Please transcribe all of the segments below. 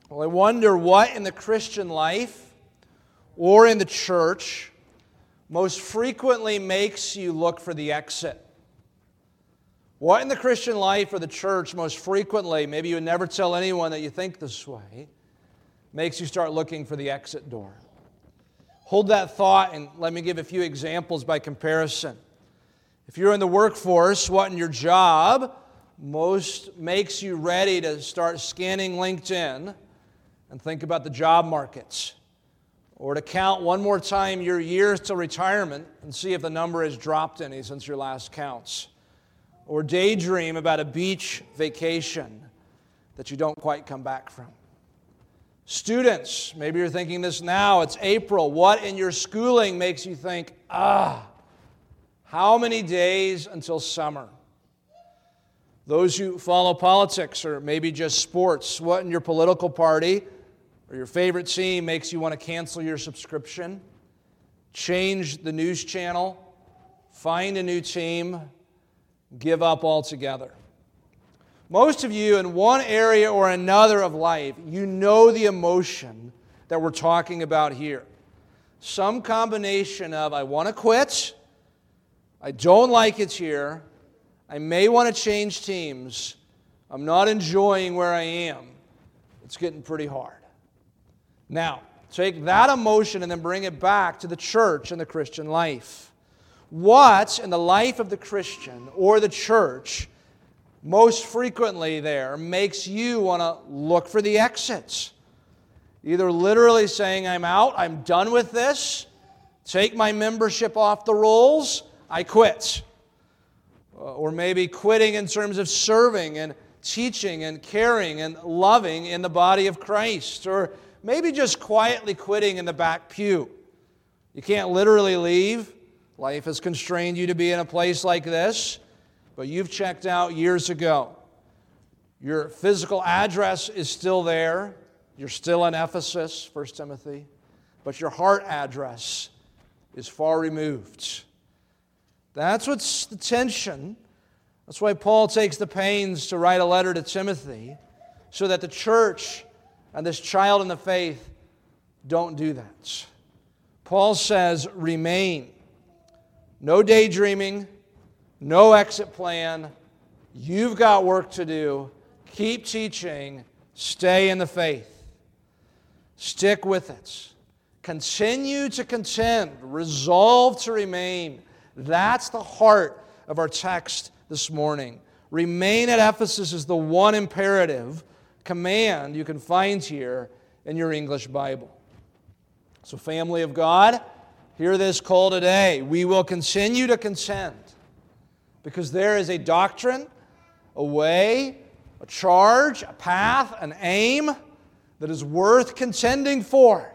Well, I wonder what in the Christian life or in the church most frequently makes you look for the exit. What in the Christian life or the church most frequently, maybe you would never tell anyone that you think this way, makes you start looking for the exit door? Hold that thought and let me give a few examples by comparison. If you're in the workforce, what in your job most makes you ready to start scanning LinkedIn and think about the job markets? Or to count one more time your years till retirement and see if the number has dropped any since your last counts? Or daydream about a beach vacation that you don't quite come back from? Students, maybe you're thinking this now, it's April. What in your schooling makes you think, how many days until summer? Those who follow politics or maybe just sports, what in your political party or your favorite team makes you want to cancel your subscription, change the news channel, find a new team, give up altogether? Most of you, in one area or another of life, you know the emotion that we're talking about here. Some combination of, I want to quit, I don't like it here, I may want to change teams, I'm not enjoying where I am, it's getting pretty hard. Now, take that emotion and then bring it back to the church and the Christian life. What in the life of the Christian or the church most frequently there makes you want to look for the exits? Either literally saying, I'm out, I'm done with this, take my membership off the rolls, I quit. Or maybe quitting in terms of serving and teaching and caring and loving in the body of Christ. Or maybe just quietly quitting in the back pew. You can't literally leave. Life has constrained you to be in a place like this, but you've checked out years ago. Your physical address is still there. You're still in Ephesus, 1 Timothy, but your heart address is far removed. That's what's the tension. That's why Paul takes the pains to write a letter to Timothy, so that the church and this child in the faith don't do that. Paul says, remain. No daydreaming, no exit plan. You've got work to do. Keep teaching. Stay in the faith. Stick with it. Continue to contend. Resolve to remain. That's the heart of our text this morning. Remain at Ephesus is the one imperative command you can find here in your English Bible. So, family of God, hear this call today. We will continue to contend because there is a doctrine, a way, a charge, a path, an aim that is worth contending for.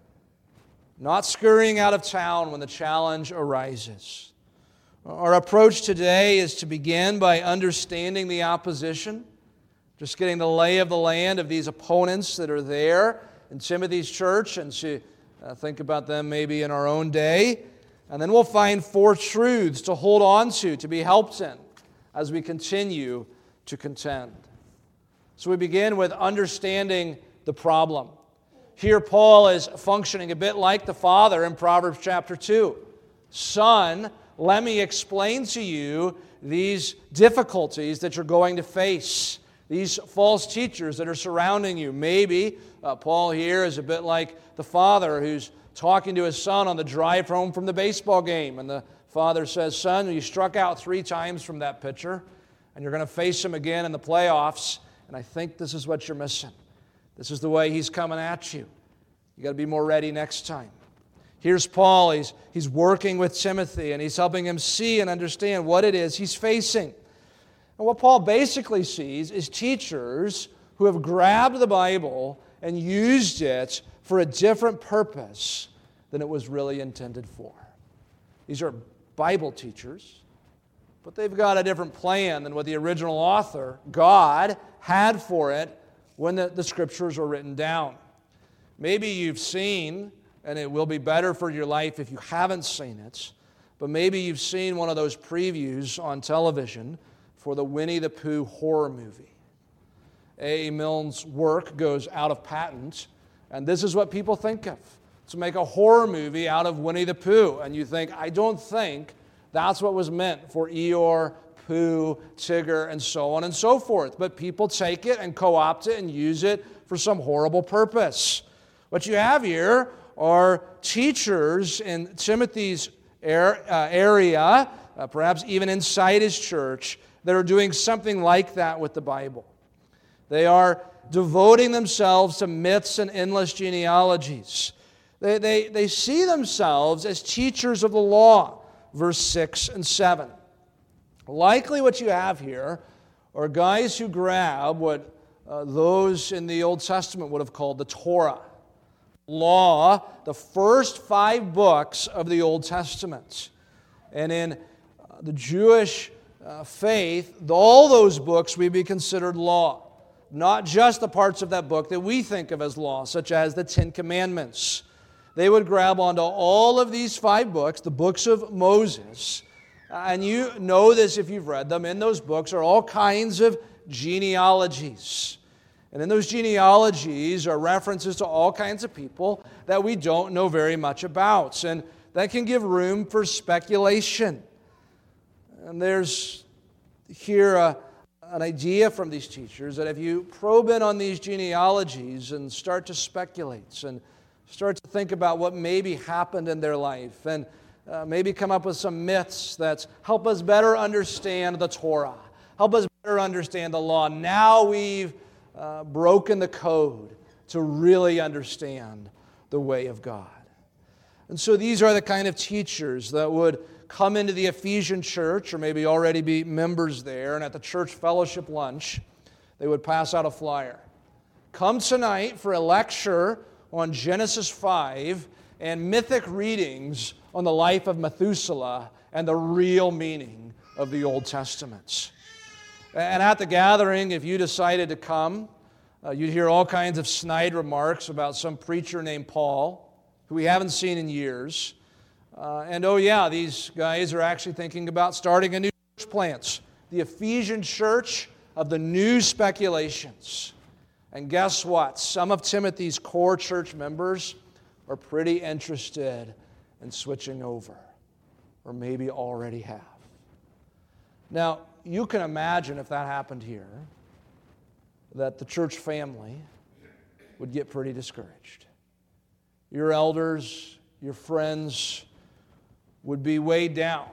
Not scurrying out of town when the challenge arises. Our approach today is to begin by understanding the opposition, just getting the lay of the land of these opponents that are there in Timothy's church, and to think about them maybe in our own day. And then we'll find 4 truths to hold on to be helped in as we continue to contend. So we begin with understanding the problem. Here Paul is functioning a bit like the father in Proverbs chapter 2. Son, let me explain to you these difficulties that you're going to face, these false teachers that are surrounding you. Maybe Paul here is a bit like the father who's talking to his son on the drive home from the baseball game. And the father says, son, you struck out 3 times from that pitcher, and you're going to face him again in the playoffs, and I think this is what you're missing. This is the way he's coming at you. You got to be more ready next time. Here's Paul. He's working with Timothy, and he's helping him see and understand what it is he's facing. And what Paul basically sees is teachers who have grabbed the Bible and used it for a different purpose than it was really intended for. These are Bible teachers, but they've got a different plan than what the original author, God, had for it when the Scriptures were written down. Maybe you've seen, and it will be better for your life if you haven't seen it, but maybe you've seen one of those previews on television for the Winnie the Pooh horror movie. A. Milne's work goes out of patent, and this is what people think of. To make a horror movie out of Winnie the Pooh, and you think, I don't think that's what was meant for Eeyore, Pooh, Tigger, and so on and so forth. But people take it and co-opt it and use it for some horrible purpose. What you have here are teachers in Timothy's area, perhaps even inside his church, that are doing something like that with the Bible. They are devoting themselves to myths and endless genealogies. They see themselves as teachers of the law, verse 6 and 7. Likely what you have here are guys who grab what those in the Old Testament would have called the Torah. Law, the first 5 books of the Old Testament. And in the Jewish faith, all those books would be considered law. Not just the parts of that book that we think of as law, such as the Ten Commandments. They would grab onto all of these 5 books, the books of Moses, and you know this if you've read them. In those books are all kinds of genealogies. And in those genealogies are references to all kinds of people that we don't know very much about. And that can give room for speculation. And there's here an idea from these teachers that if you probe in on these genealogies and start to speculate and start to think about what maybe happened in their life and maybe come up with some myths that help us better understand the Torah, help us better understand the law. Now we've broken the code to really understand the way of God. And so these are the kind of teachers that would come into the Ephesian church, or maybe already be members there, and at the church fellowship lunch, they would pass out a flyer. Come tonight for a lecture on Genesis 5 and mythic readings on the life of Methuselah and the real meaning of the Old Testament. And at the gathering, if you decided to come, you'd hear all kinds of snide remarks about some preacher named Paul, who we haven't seen in years. And oh yeah, these guys are actually thinking about starting a new church plant, the Ephesian church of the new speculations. And guess what? Some of Timothy's core church members are pretty interested in switching over, or maybe already have. Now, you can imagine if that happened here, that the church family would get pretty discouraged. Your elders, your friends would be weighed down.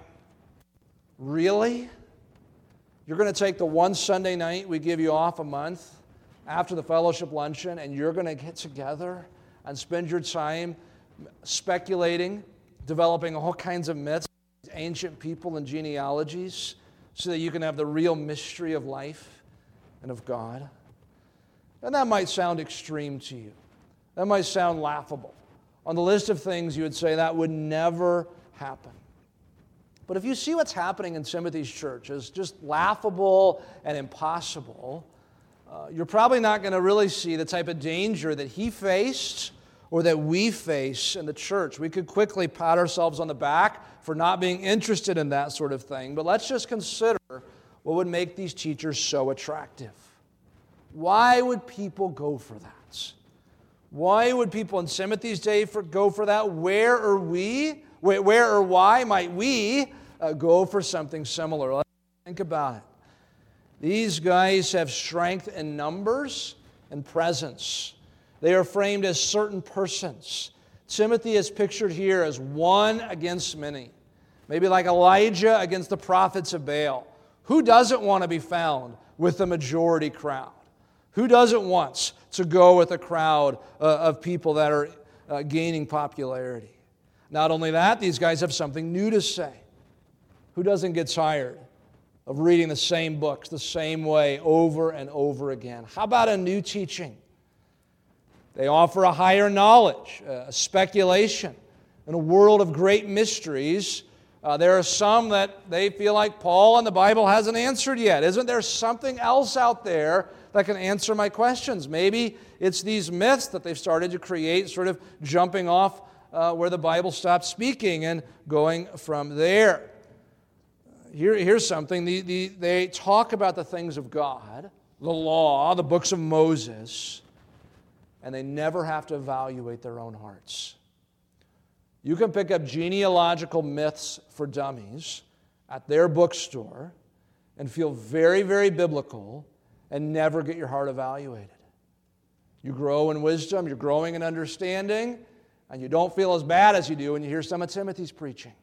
Really? You're going to take the one Sunday night we give you off a month after the fellowship luncheon, and you're going to get together and spend your time speculating, developing all kinds of myths, ancient people and genealogies, so that you can have the real mystery of life and of God? And that might sound extreme to you. That might sound laughable. On the list of things you would say that would never happen. But if you see what's happening in Timothy's church as just laughable and impossible, you're probably not going to really see the type of danger that he faced or that we face in the church. We could quickly pat ourselves on the back for not being interested in that sort of thing. But let's just consider what would make these teachers so attractive. Why would people go for that? Why would people in Timothy's day go for that? Where or why might we go for something similar? Let's think about it. These guys have strength in numbers and presence. They are framed as certain persons. Timothy is pictured here as one against many. Maybe like Elijah against the prophets of Baal. Who doesn't want to be found with the majority crowd? Who doesn't want to go with a crowd of people that are gaining popularity? Not only that, these guys have something new to say. Who doesn't get tired of reading the same books the same way over and over again? How about a new teaching? They offer a higher knowledge, a speculation. In a world of great mysteries, there are some that they feel like Paul and the Bible hasn't answered yet. Isn't there something else out there that can answer my questions? Maybe it's these myths that they've started to create, sort of jumping off where the Bible stopped speaking and going from there. Here's something. They talk about the things of God the law, the books of Moses, and they never have to evaluate their own hearts. You can pick up genealogical myths for dummies at their bookstore and feel very, very biblical and never get your heart evaluated. You grow in wisdom, you're growing in understanding, and you don't feel as bad as you do when you hear some of Timothy's preaching.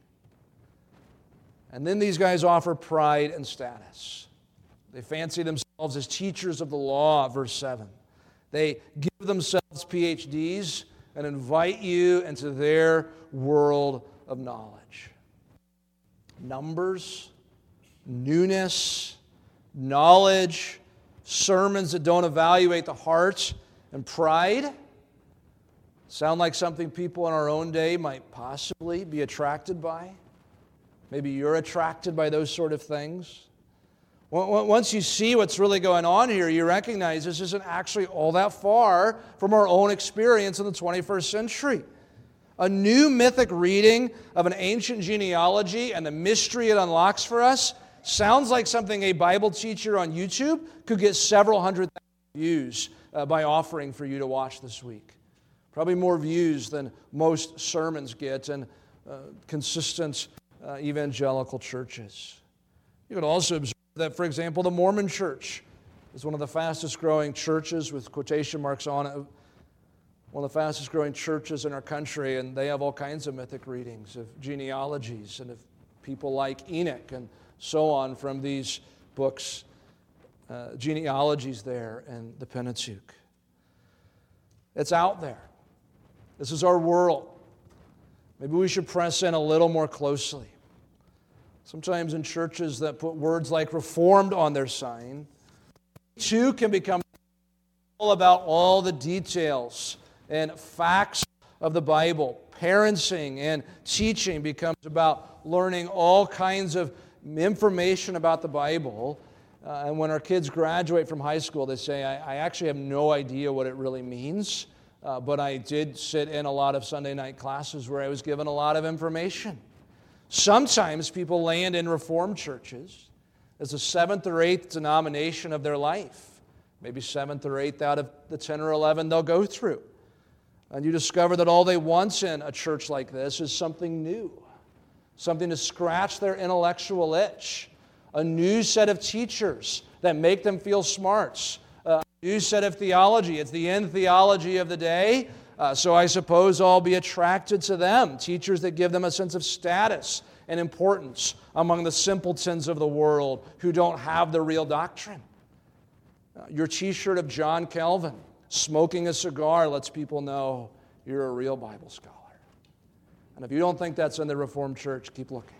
And then these guys offer pride and status. They fancy themselves as teachers of the law, verse 7. They give themselves PhDs and invite you into their world of knowledge. Numbers, newness, knowledge, sermons that don't evaluate the heart, and pride sound like something people in our own day might possibly be attracted by. Maybe you're attracted by those sort of things. Once you see what's really going on here, you recognize this isn't actually all that far from our own experience in the 21st century. A new mythic reading of an ancient genealogy and the mystery it unlocks for us sounds like something a Bible teacher on YouTube could get several hundred views by offering for you to watch this week. Probably more views than most sermons get in consistent evangelical churches. You can also observe that, for example, the Mormon Church is one of the fastest growing churches, with quotation marks on it, one of the fastest growing churches in our country, and they have all kinds of mythic readings of genealogies and of people like Enoch and so on from these books, genealogies there in the Pentateuch. It's out there. This is our world. Maybe we should press in a little more closely. Sometimes in churches that put words like Reformed on their sign, too can become all about all the details and facts of the Bible. Parenting and teaching becomes about learning all kinds of information about the Bible. And when our kids graduate from high school, they say, I actually have no idea what it really means, but I did sit in a lot of Sunday night classes where I was given a lot of information. Sometimes people land in Reformed churches as the seventh or eighth denomination of their life, maybe seventh or eighth out of the 10 or 11 they'll go through. And you discover that all they want in a church like this is something new, something to scratch their intellectual itch, a new set of teachers that make them feel smart, a new set of theology. It's the end theology of the day. So I suppose I'll be attracted to them, teachers that give them a sense of status and importance among the simpletons of the world who don't have the real doctrine. Your t-shirt of John Calvin smoking a cigar lets people know you're a real Bible scholar. And if you don't think that's in the Reformed Church, keep looking.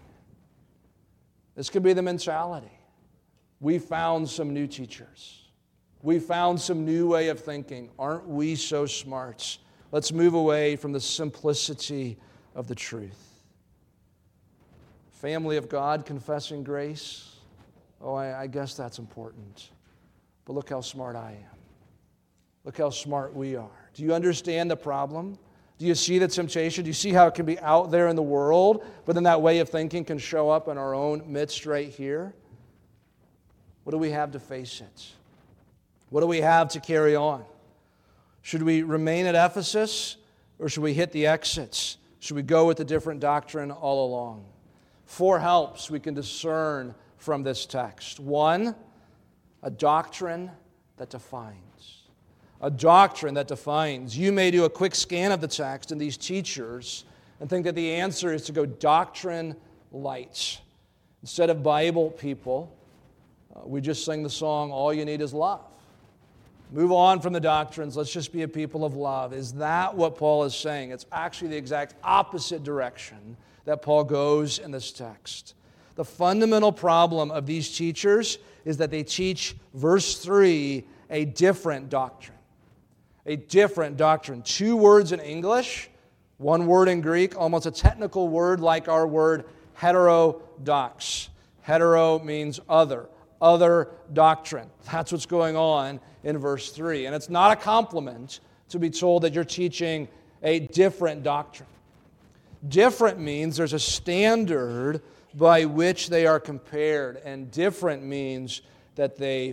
This could be the mentality. We found some new teachers. We found some new way of thinking. Aren't we so smart? Let's move away from the simplicity of the truth. Family of God confessing grace. Oh, I guess that's important. But look how smart I am. Look how smart we are. Do you understand the problem? Do you see the temptation? Do you see how it can be out there in the world, but then that way of thinking can show up in our own midst right here? What do we have to face it? What do we have to carry on? Should we remain at Ephesus, or should we hit the exits? Should we go with a different doctrine all along? 4 helps we can discern from this text. 1, a doctrine that defines. A doctrine that defines. You may do a quick scan of the text and these teachers and think that the answer is to go doctrine light. Instead of Bible people, we just sing the song, All You Need Is Love. Move on from the doctrines. Let's just be a people of love. Is that what Paul is saying? It's actually the exact opposite direction that Paul goes in this text. The fundamental problem of these teachers is that they teach, verse 3, a different doctrine. A different doctrine. 2 words in English, 1 word in Greek, almost a technical word like our word heterodox. Hetero means other doctrine. That's what's going on in verse 3. And it's not a compliment to be told that you're teaching a different doctrine. Different means there's a standard by which they are compared, and different means that they've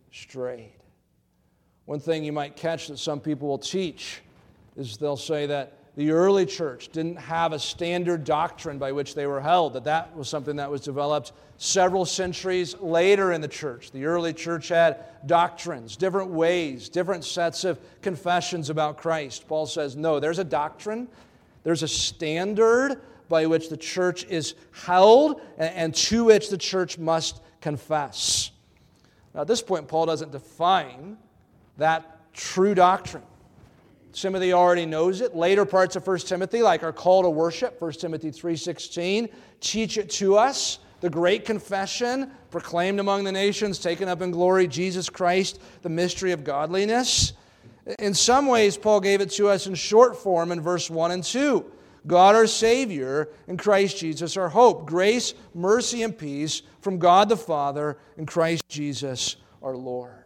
strayed. One thing you might catch that some people will teach is they'll say that the early church didn't have a standard doctrine by which they were held, that was something that was developed several centuries later in the church. The early church had doctrines, different ways, different sets of confessions about Christ. Paul says, no, there's a doctrine, there's a standard by which the church is held and to which the church must confess. Now, at this point, Paul doesn't define that true doctrine. Timothy already knows it. Later parts of 1 Timothy, like our call to worship, 1 Timothy 3:16, teach it to us. The great confession, proclaimed among the nations, taken up in glory, Jesus Christ, the mystery of godliness. In some ways, Paul gave it to us in short form in verse 1 and 2. God our Savior and Christ Jesus our hope. Grace, mercy, and peace from God the Father and Christ Jesus our Lord.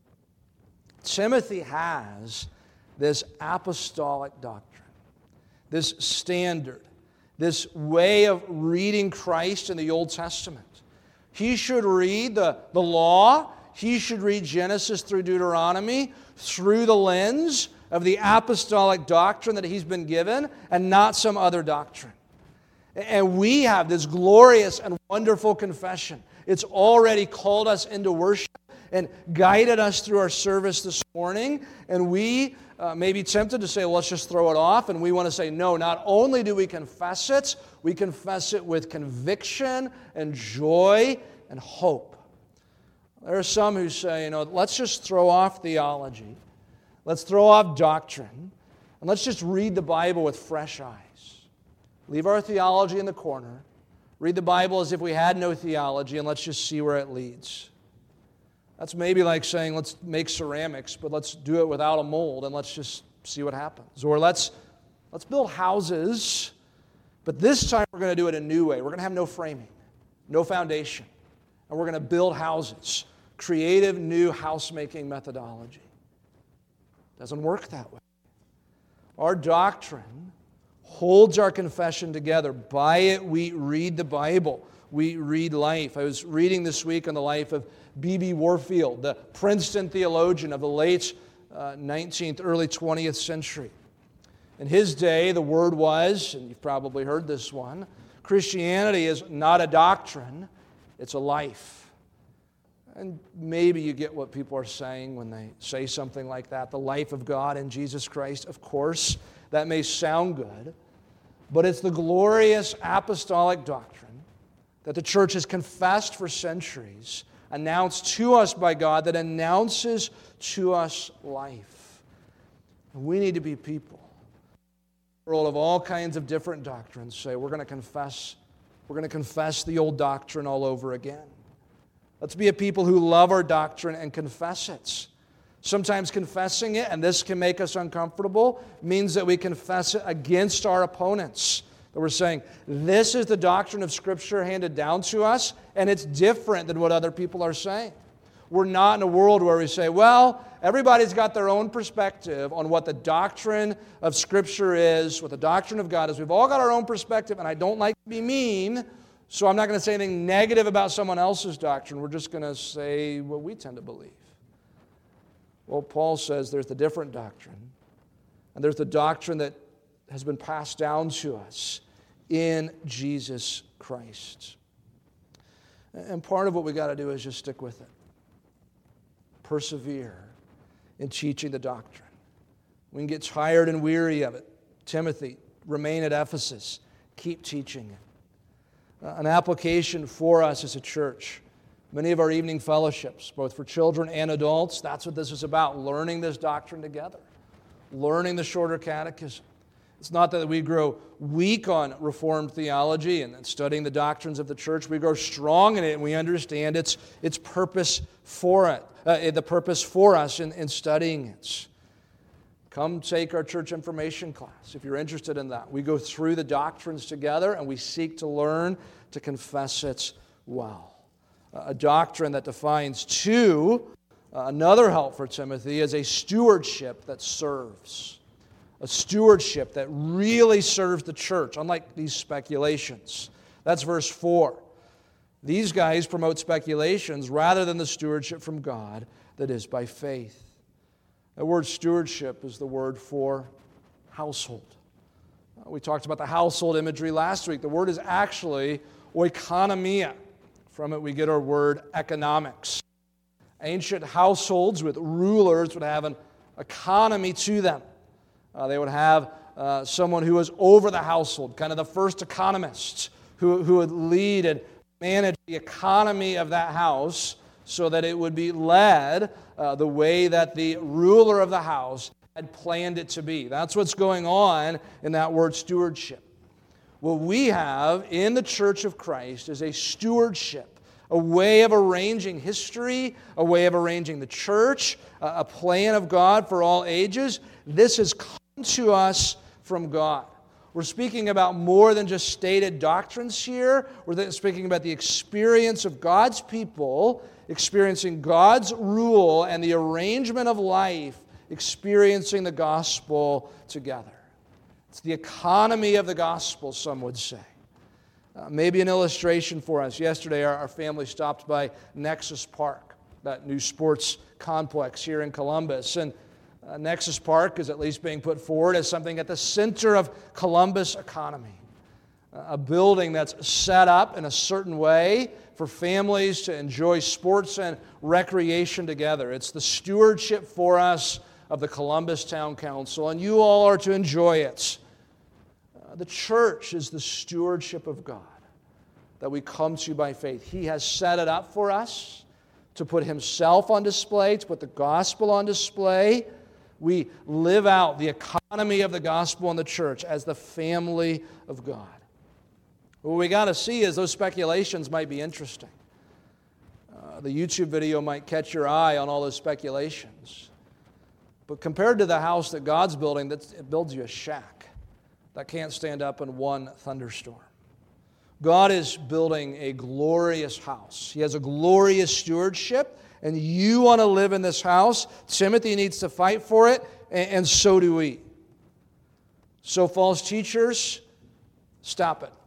Timothy has this apostolic doctrine, this standard, this way of reading Christ in the Old Testament. He should read the law, he should read Genesis through Deuteronomy through the lens of the apostolic doctrine that he's been given and not some other doctrine. And we have this glorious and wonderful confession. It's already called us into worship and guided us through our service this morning. And we may be tempted to say, well, let's just throw it off. And we want to say, no, not only do we confess it with conviction and joy and hope. There are some who say, let's just throw off theology. Let's throw off doctrine. And let's just read the Bible with fresh eyes. Leave our theology in the corner. Read the Bible as if we had no theology, and let's just see where it leads. That's maybe like saying, let's make ceramics, but let's do it without a mold, and let's just see what happens. Or let's build houses, but this time we're going to do it a new way. We're going to have no framing, no foundation, and we're going to build houses. Creative, new house-making methodology. Doesn't work that way. Our doctrine holds our confession together. By it, we read the Bible. We read life. I was reading this week on the life of B.B. Warfield, the Princeton theologian of the late 19th, early 20th century. In his day, the word was, and you've probably heard this one, Christianity is not a doctrine, it's a life. And maybe you get what people are saying when they say something like that, the life of God in Jesus Christ. Of course, that may sound good, but it's the glorious apostolic doctrine that the church has confessed for centuries, announced to us by God, that announces to us life. And we need to be people, in a world of all kinds of different doctrines, say we're going to confess the old doctrine all over again. Let's be a people who love our doctrine and confess it. Sometimes confessing it, and this can make us uncomfortable, means that we confess it against our opponents. That we're saying, this is the doctrine of Scripture handed down to us, and it's different than what other people are saying. We're not in a world where we say, well, everybody's got their own perspective on what the doctrine of Scripture is, what the doctrine of God is. We've all got our own perspective, and I don't like to be mean, so I'm not going to say anything negative about someone else's doctrine. We're just going to say what we tend to believe. Well, Paul says there's the different doctrine, and there's the doctrine that has been passed down to us in Jesus Christ. And part of what we got to do is just stick with it. Persevere in teaching the doctrine. We can get tired and weary of it. Timothy, remain at Ephesus. Keep teaching it. An application for us as a church. Many of our evening fellowships, both for children and adults, that's what this is about, learning this doctrine together, learning the shorter catechism. It's not that we grow weak on Reformed theology and studying the doctrines of the church. We grow strong in it, and we understand its purpose for it, the purpose for us in studying it. Come take our church information class if you're interested in that. We go through the doctrines together, and we seek to learn to confess it well. A doctrine that defines another help for Timothy is a stewardship that serves. A stewardship that really serves the church, unlike these speculations. That's verse 4. These guys promote speculations rather than the stewardship from God that is by faith. The word stewardship is the word for household. We talked about the household imagery last week. The word is actually oikonomia. From it we get our word economics. Ancient households with rulers would have an economy to them. They would have someone who was over the household, kind of the first economist, who would lead and manage the economy of that house so that it would be led the way that the ruler of the house had planned it to be. That's what's going on in that word stewardship. What we have in the Church of Christ is a stewardship, a way of arranging history, a way of arranging the church, a plan of God for all ages. This has come to us from God. We're speaking about more than just stated doctrines here. We're speaking about the experience of God's people, experiencing God's rule and the arrangement of life, experiencing the gospel together. It's the economy of the gospel, some would say. Maybe an illustration for us. Yesterday, our family stopped by Nexus Park, that new sports complex here in Columbus. And Nexus Park is at least being put forward as something at the center of Columbus economy. A building that's set up in a certain way for families to enjoy sports and recreation together. It's the stewardship for us of the Columbus Town Council, and you all are to enjoy it. The church is the stewardship of God that we come to by faith. He has set it up for us to put Himself on display, to put the gospel on display. We live out the economy of the gospel in the church as the family of God. What we got to see is those speculations might be interesting. The YouTube video might catch your eye on all those speculations. But compared to the house that God's building, it builds you a shack that can't stand up in one thunderstorm. God is building a glorious house. He has a glorious stewardship, and you want to live in this house. Timothy needs to fight for it, and so do we. So, false teachers, stop it.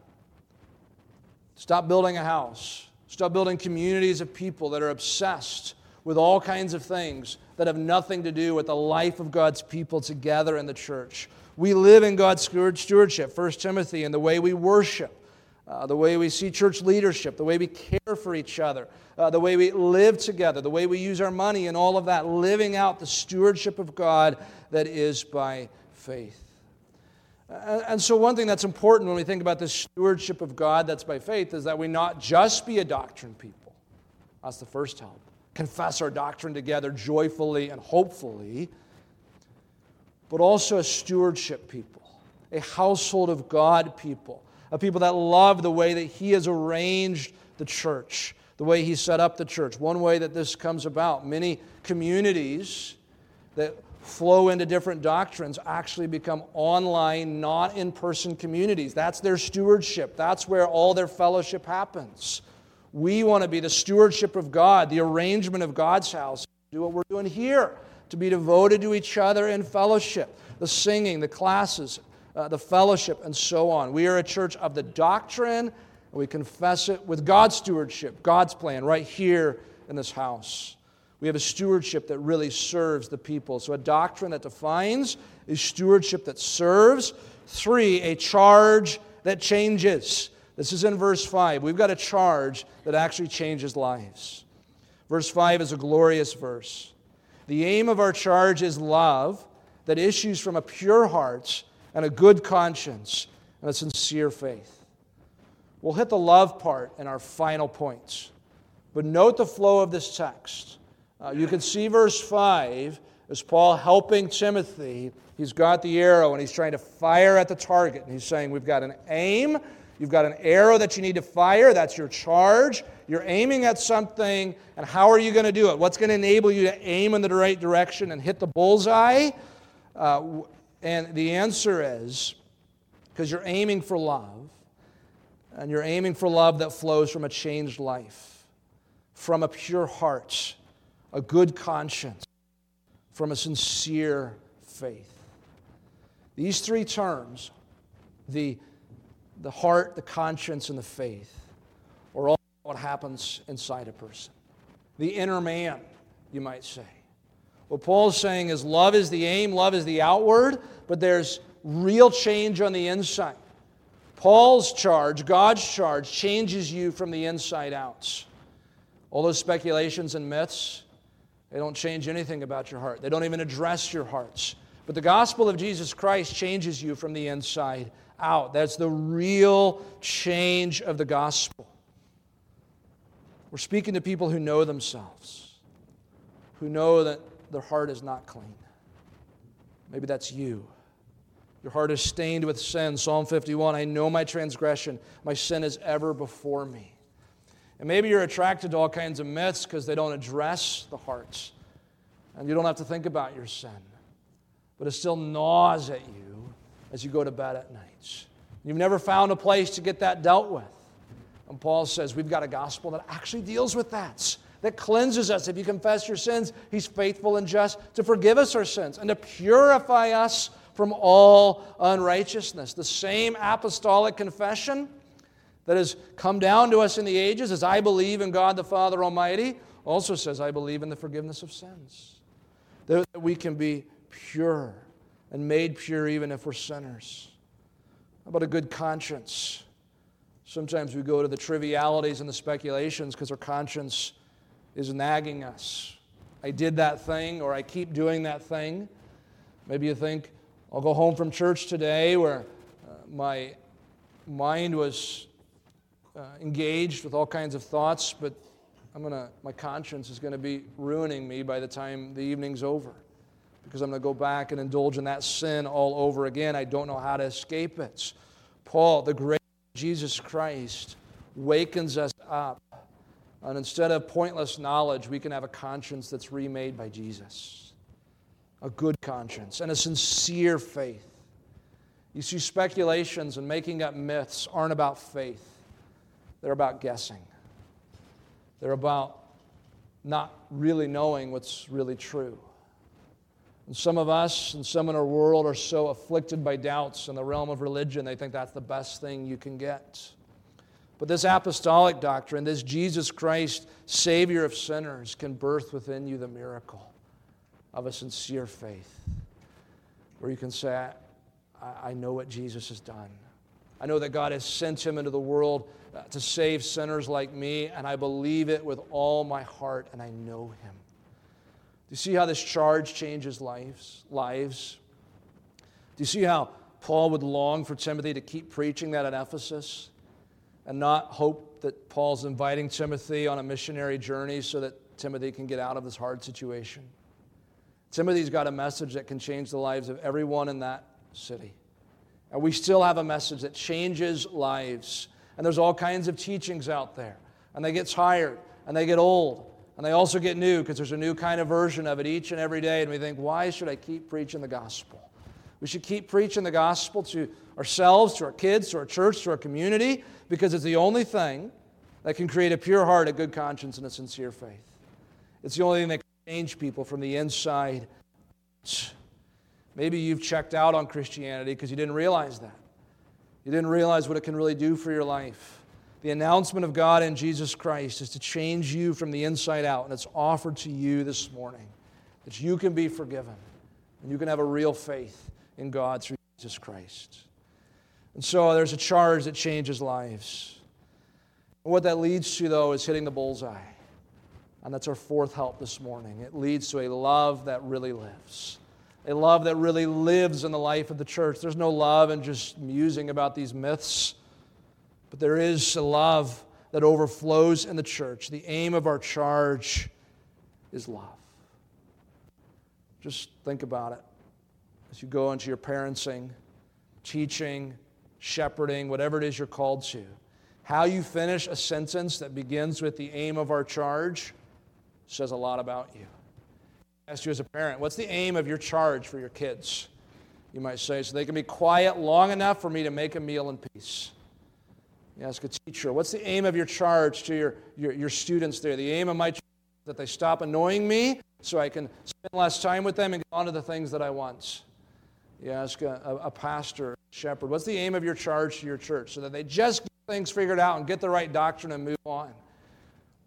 Stop building a house. Stop building communities of people that are obsessed with all kinds of things that have nothing to do with the life of God's people together in the church. We live in God's stewardship, 1 Timothy, in the way we worship, the way we see church leadership, the way we care for each other, the way we live together, the way we use our money, and all of that, living out the stewardship of God that is by faith. And so one thing that's important when we think about this stewardship of God that's by faith is that we not just be a doctrine people. That's the first help. Confess our doctrine together joyfully and hopefully, but also a stewardship people, a household of God people, a people that love the way that He has arranged the church, the way He set up the church. One way that this comes about, many communities that flow into different doctrines actually become online, not in-person communities. That's their stewardship. That's where all their fellowship happens. We want to be the stewardship of God, the arrangement of God's house, do what we're doing here, to be devoted to each other in fellowship, the singing, the classes, the fellowship, and so on. We are a church of the doctrine, and we confess it with God's stewardship, God's plan, right here in this house. We have a stewardship that really serves the people. So a doctrine that defines, a stewardship that serves. 3, a charge that changes. This is in verse 5. We've got a charge that actually changes lives. Verse 5 is a glorious verse. The aim of our charge is love that issues from a pure heart and a good conscience and a sincere faith. We'll hit the love part in our final points. But note the flow of this text. You can see verse 5 as Paul helping Timothy. He's got the arrow and he's trying to fire at the target. And he's saying, we've got an aim. You've got an arrow that you need to fire. That's your charge. You're aiming at something. And how are you going to do it? What's going to enable you to aim in the right direction and hit the bullseye? And the answer is, because you're aiming for love. And you're aiming for love that flows from a changed life, from a pure heart, a good conscience, from a sincere faith. These 3 terms, the heart, the conscience, and the faith, are all what happens inside a person. The inner man, you might say. What Paul's saying is love is the aim, love is the outward, but there's real change on the inside. Paul's charge, God's charge, changes you from the inside out. All those speculations and myths, they don't change anything about your heart. They don't even address your hearts. But the gospel of Jesus Christ changes you from the inside out. That's the real change of the gospel. We're speaking to people who know themselves, who know that their heart is not clean. Maybe that's you. Your heart is stained with sin. Psalm 51, I know my transgression. My sin is ever before me. And maybe you're attracted to all kinds of myths because they don't address the hearts. And you don't have to think about your sin. But it still gnaws at you as you go to bed at night. You've never found a place to get that dealt with. And Paul says we've got a gospel that actually deals with that cleanses us. If you confess your sins, He's faithful and just to forgive us our sins and to purify us from all unrighteousness. The same apostolic confession that has come down to us in the ages as I believe in God the Father Almighty also says I believe in the forgiveness of sins. That we can be pure and made pure even if we're sinners. How about a good conscience? Sometimes we go to the trivialities and the speculations because our conscience is nagging us. I did that thing, or I keep doing that thing. Maybe you think, I'll go home from church today where my mind was engaged with all kinds of thoughts, but my conscience is going to be ruining me by the time the evening's over because I'm going to go back and indulge in that sin all over again. I don't know how to escape it. Paul, the great Jesus Christ, wakens us up. And instead of pointless knowledge, we can have a conscience that's remade by Jesus. A good conscience and a sincere faith. You see, speculations and making up myths aren't about faith. They're about guessing. They're about not really knowing what's really true. And some of us and some in our world are so afflicted by doubts in the realm of religion, they think that's the best thing you can get. But this apostolic doctrine, this Jesus Christ, Savior of sinners, can birth within you the miracle of a sincere faith, where you can say, I know what Jesus has done. I know that God has sent Him into the world to save sinners like me, and I believe it with all my heart, and I know Him. Do you see how this charge changes lives? Do you see how Paul would long for Timothy to keep preaching that at Ephesus and not hope that Paul's inviting Timothy on a missionary journey so that Timothy can get out of this hard situation? Timothy's got a message that can change the lives of everyone in that city. And we still have a message that changes lives. And there's all kinds of teachings out there. And they get tired, and they get old, and they also get new because there's a new kind of version of it each and every day. And we think, why should I keep preaching the gospel? We should keep preaching the gospel to ourselves, to our kids, to our church, to our community, because it's the only thing that can create a pure heart, a good conscience, and a sincere faith. It's the only thing that can change people from the inside out. Maybe you've checked out on Christianity because you didn't realize that. You didn't realize what it can really do for your life. The announcement of God in Jesus Christ is to change you from the inside out, and it's offered to you this morning that you can be forgiven and you can have a real faith in God through Jesus Christ. And so there's a charge that changes lives. And what that leads to, though, is hitting the bullseye. And that's our fourth help this morning. It leads to a love that really lives. A love that really lives in the life of the church. There's no love in just musing about these myths, but there is a love that overflows in the church. The aim of our charge is love. Just think about it as you go into your parenting, teaching, shepherding, whatever it is you're called to. How you finish a sentence that begins with the aim of our charge says a lot about you. I ask you as a parent, what's the aim of your charge for your kids? You might say, so they can be quiet long enough for me to make a meal in peace. You ask a teacher, what's the aim of your charge to your students there? The aim of my charge is that they stop annoying me so I can spend less time with them and get on to the things that I want. You ask a pastor, a shepherd, what's the aim of your charge to your church? So that they just get things figured out and get the right doctrine and move on.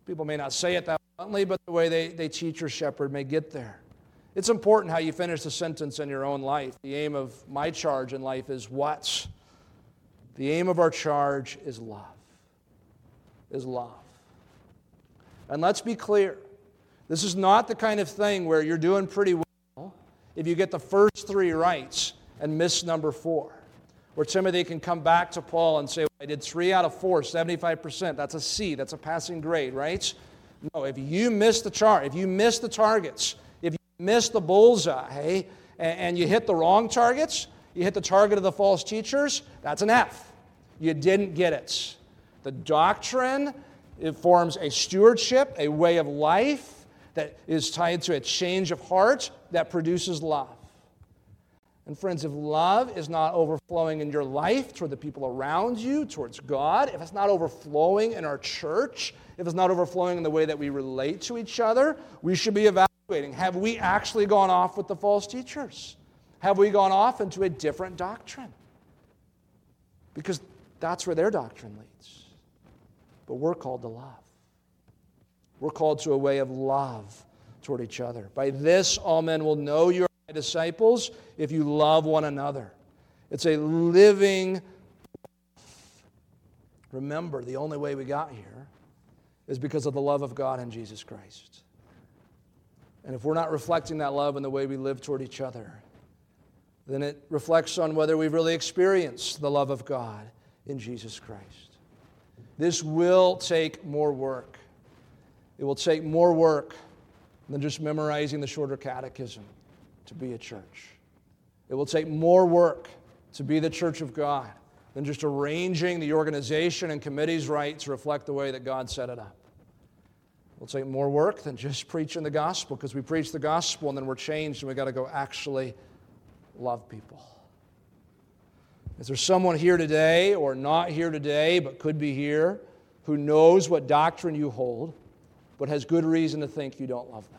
People may not say it that bluntly, but the way they teach or shepherd may get there. It's important how you finish the sentence in your own life. The aim of my charge in life is what? The aim of our charge is love. Is love. And let's be clear. This is not the kind of thing where you're doing pretty well if you get the first 3 rights and miss number 4. Where Timothy can come back to Paul and say, well, I did 3 out of 4, 75%. That's a C. That's a passing grade, right? No, if you miss the if you miss the targets, if you miss the bullseye and you hit the wrong targets, you hit the target of the false teachers, that's an F. You didn't get it. The doctrine, it forms a stewardship, a way of life that is tied to a change of heart that produces love. And friends, if love is not overflowing in your life toward the people around you, towards God, if it's not overflowing in our church, if it's not overflowing in the way that we relate to each other, we should be evaluating. Have we actually gone off with the false teachers? Have we gone off into a different doctrine? Because that's where their doctrine leads. But we're called to love. We're called to a way of love toward each other. By this, all men will know you are my disciples if you love one another. It's a living life. Remember, the only way we got here is because of the love of God in Jesus Christ. And if we're not reflecting that love in the way we live toward each other, then it reflects on whether we've really experienced the love of God in Jesus Christ. This will take more work. It will take more work than just memorizing the shorter catechism to be a church. It will take more work to be the church of God than just arranging the organization and committees right to reflect the way that God set it up. It will take more work than just preaching the gospel, because we preach the gospel and then we're changed and we've got to go actually love people. Is there someone here today or not here today but could be here who knows what doctrine you hold but has good reason to think you don't love them?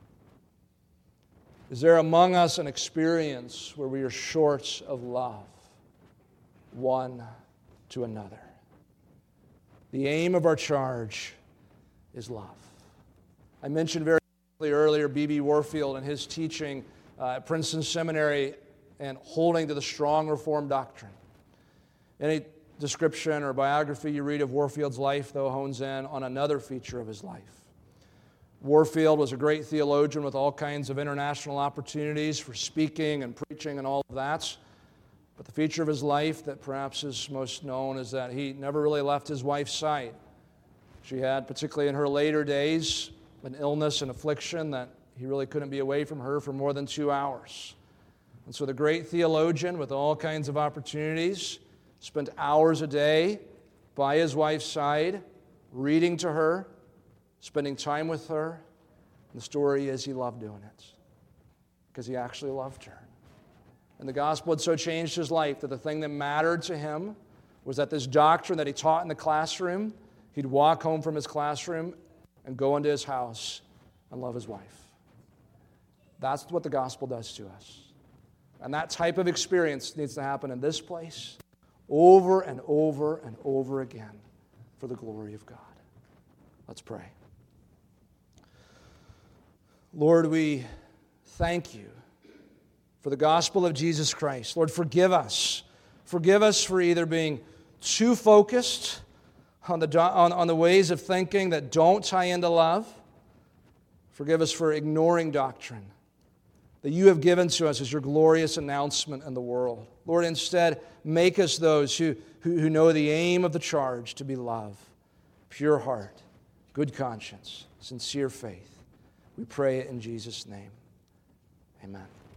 Is there among us an experience where we are short of love one to another? The aim of our charge is love. I mentioned very briefly earlier B.B. Warfield and his teaching at Princeton Seminary and holding to the strong Reformed doctrine. Any description or biography you read of Warfield's life, though, hones in on another feature of his life. Warfield was a great theologian with all kinds of international opportunities for speaking and preaching and all of that. But the feature of his life that perhaps is most known is that he never really left his wife's side. She had, particularly in her later days, an illness and affliction that he really couldn't be away from her for more than 2 hours. And so the great theologian with all kinds of opportunities spent hours a day by his wife's side, reading to her, spending time with her. And the story is he loved doing it because he actually loved her. And the gospel had so changed his life that the thing that mattered to him was that this doctrine that he taught in the classroom, he'd walk home from his classroom and go into his house and love his wife. That's what the gospel does to us. And that type of experience needs to happen in this place over and over and over again for the glory of God. Let's pray. Lord, we thank you for the gospel of Jesus Christ. Lord, forgive us. Forgive us for either being too focused on the ways of thinking that don't tie into love. Forgive us for ignoring doctrine that you have given to us as your glorious announcement in the world. Lord, instead, make us those who know the aim of the charge to be love, pure heart, good conscience, sincere faith. We pray it in Jesus' name. Amen.